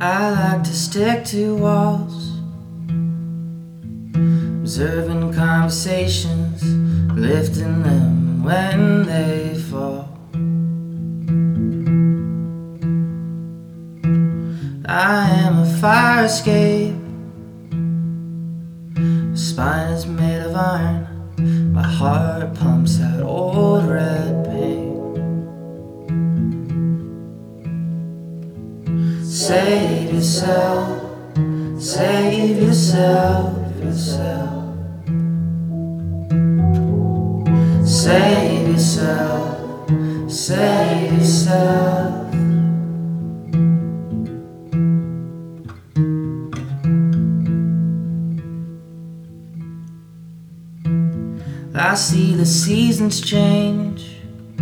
I like to stick to walls, observing conversations, lifting them when they fall. I am a fire escape, my spine is made of iron, my heart pumps out old red paint. Save yourself, save yourself, yourself. Save yourself, save yourself. I see the seasons change,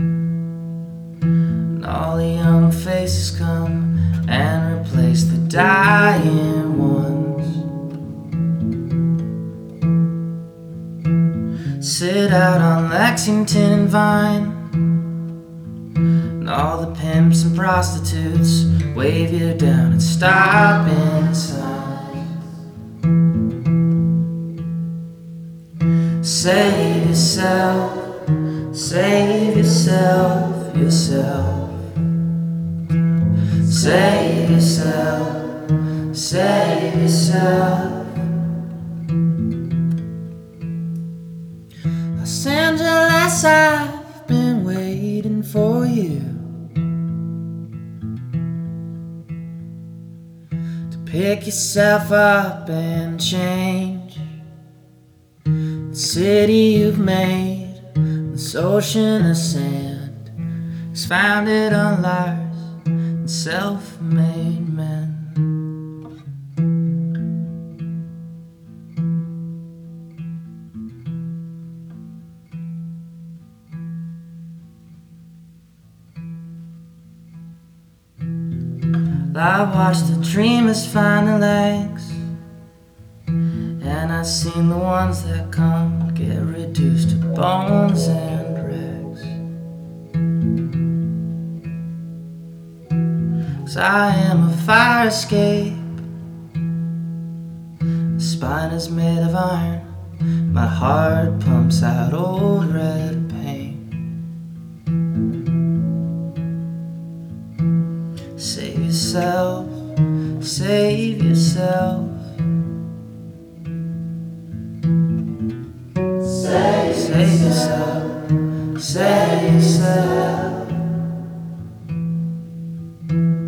and all the young faces come and replace the dying ones. Sit out on Lexington and Vine, and all the pimps and prostitutes wave you down and stop inside. Save yourself, save yourself, yourself. Save yourself, save yourself. Los Angeles, I've been waiting for you to pick yourself up and change. The city you've made, this ocean of sand, is founded on liars and self-made men. I watched the dreamers find the legs, and I've seen the ones that come get reduced to bones and rags. 'Cause I am a fire escape, my spine is made of iron, my heart pumps out old red paint. Save yourself, save yourself. Save yourself, save yourself.